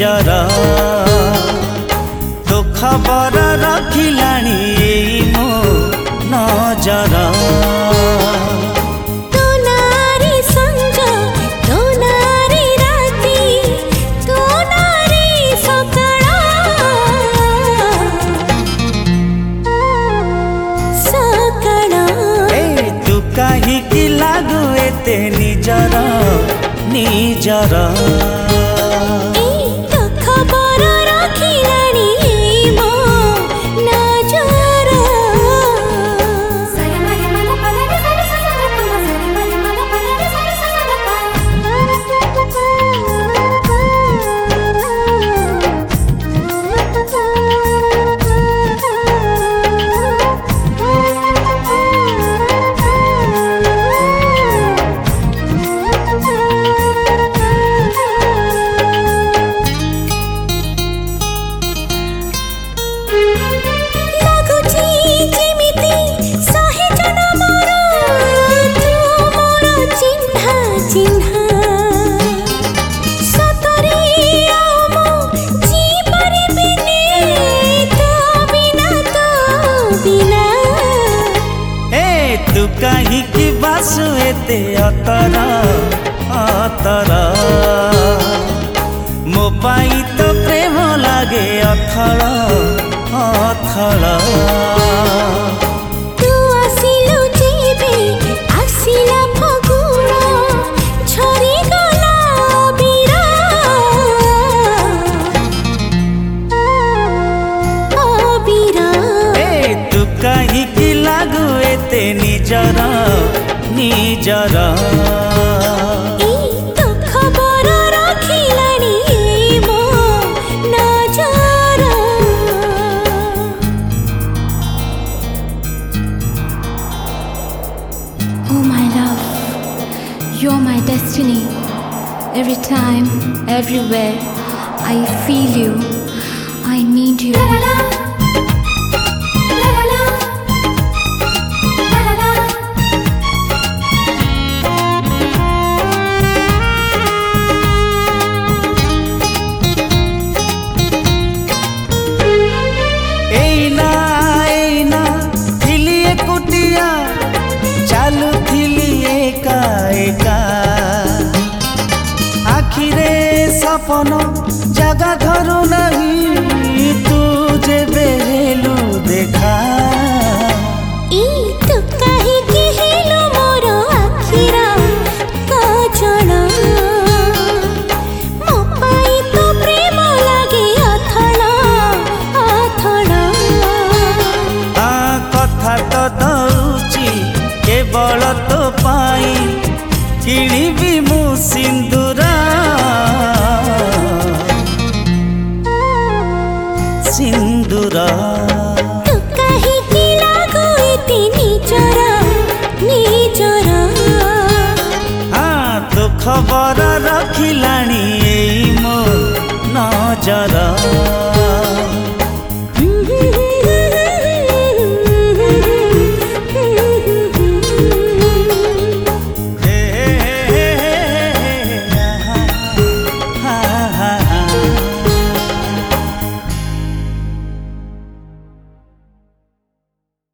निजर तो खबर रखिलाणी एई मो नजर कहीं लागू एते निजर निजर खबर रखिलाणी मो नजर कहीं की बासु एते अतरा अतरा मो पाई तो प्रेम लागे अथल अथल तू आसिलु जेबे आसिला फगुण झरी गला बीरा ओ बीरा ए तू कहीं की लागू एते निजर निजर तो खबर रखिलाणी मो नजर Oh my love, you're my destiny. Every time, everywhere, I feel you. I need you. चालू थिली एका एका आखिरे सपन जगह धरू नहीं तू जेबे हेलु देखा तू कहीं की हेलु मोर आखिरा काजल मो पाई तो प्रेम लागे अथल अथल कथा तो दउची केवल तो पाई किणीबी मु सिंदूरा सिंदूरा तू कहीं की लागू एते निजर निजर हाँ तो खबर रखिलाणी एई मो नजर।